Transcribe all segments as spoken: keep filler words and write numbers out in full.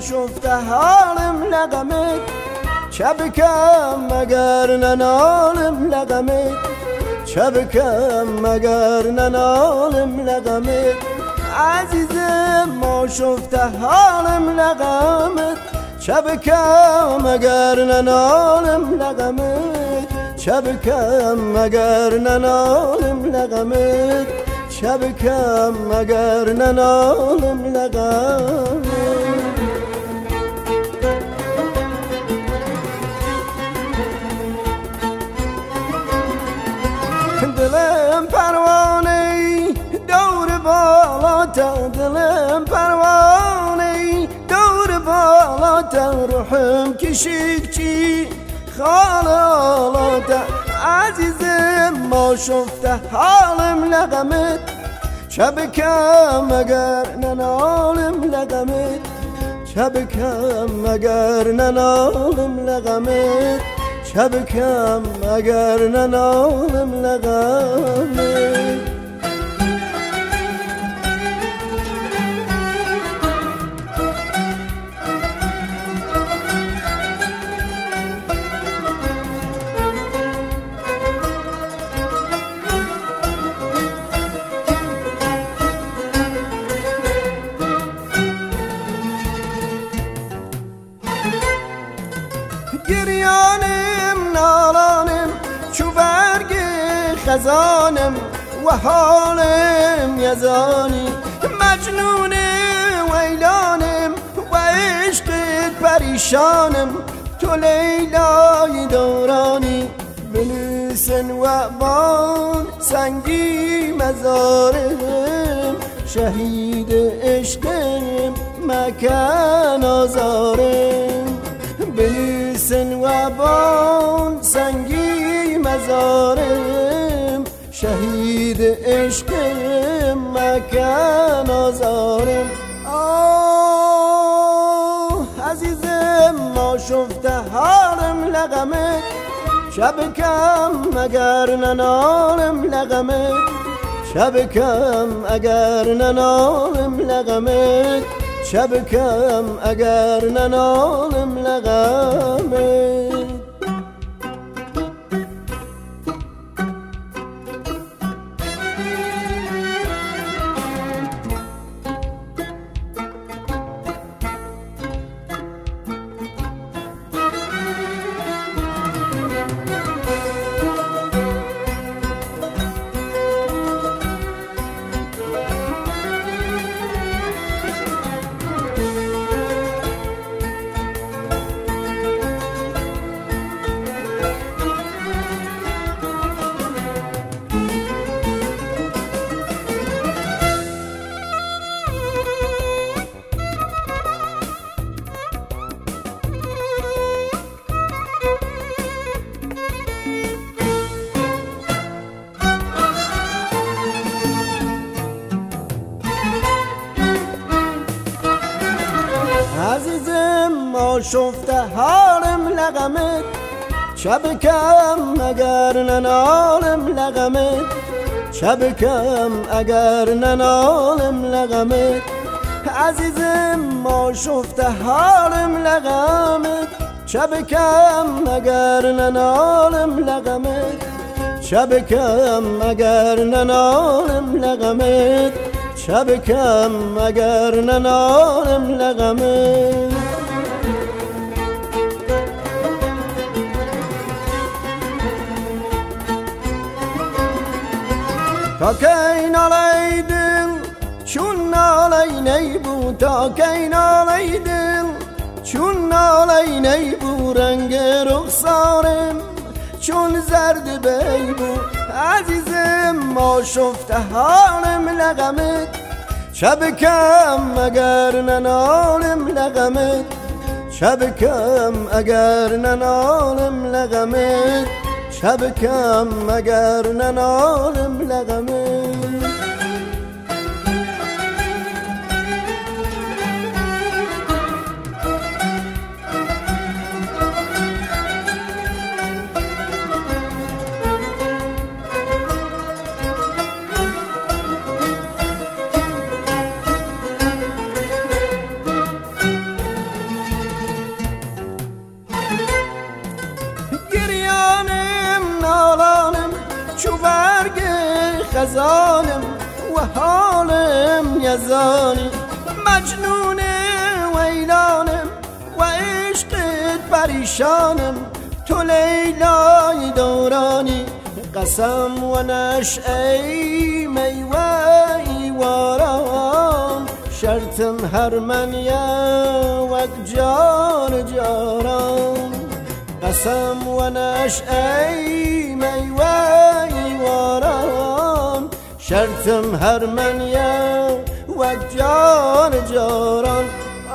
شفته حالم لغمت شبکم مگر ننالم لغمت شبکم مگر ننالم لغمت عزیزم ما شفته حالم لغمت شبکم مگر ننالم لغمت شبکم مگر ننالم لغمت شبکم مگر ننالم لغمت دلم پروانه دور بالاتا دلم پروانه دور بالاتا روحم کشید چی خالالاتا عزیزم ما شفته حالم لغمت شبکم مگر ننالم لغمت شبکم مگر ننالم لغمت شبکم مگر ننالم لغمت گریانم نالانم چو برگ خزانم و حالم یزانی مجنون ویلانم و عشقت پریشانم تو لیلای دورانی بلوسن و بان سنگی مزارم شهید عشقم مکن آزارم بلیسن و بان سنگی مزارم شهید عشقم مکن آزارم آه عزیزم ما شفته حالم لغمت شبکم مگر ننالم لغمت شبکم اگر ننالم لغمت شبکم اگر ننالم لغمت عزیزم ما شفته حالم لغمت شبکم مگر ننالم لغمت شبکم اگر ننالم لغمت عزیزم ما شفته حالم لغمت شبکم مگر ننالم لغمت شبکم مگر ننالم لغمت شبکم مگر ننالم لغمت تا کی نالی دل چون نالی نیبو تا کی نالی دل چون نالی نیبو رنگ رخسارم چون زرد بیبو عزیزم ما شفته حالم لغمت شبکم مگر ننالم لغمت شبکم اگر ننالم لغمت شبکم مگر ننالم لغمت یزانم و حالم یزانی مجنون ویلانم و عشقت پریشانم تو لیلای دورانی قسم و نشعه میوه واران شرطم هرمنیه وک جان جاران قسم و نشعه میوه واران شرطم هرمنیه وک جان جاران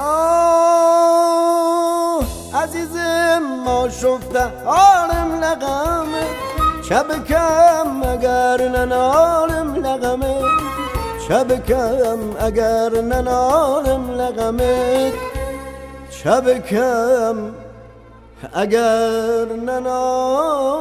آه عزیزم ما شفته حالم لغمه شبکم اگر ننالم لغمه شبکم اگر ننالم لغمه شبکم اگر ننالم